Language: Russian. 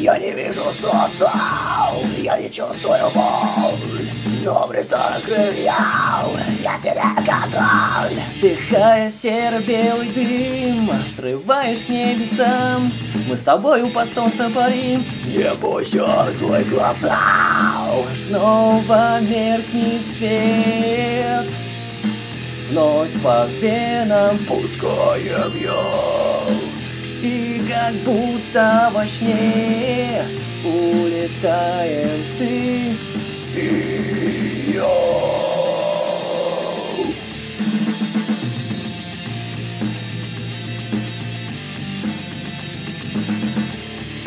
Я не вижу солнца, я не чувствую боль, но обретаю крылья, я теряю контроль. Вдыхая серо-белый дым, срываешь небеса, мы с тобою под солнцем парим. Не бойся, открой глаза. Снова меркнет свет, вновь по венам Пускай бьет. и как будто во сне улетаем ты И я.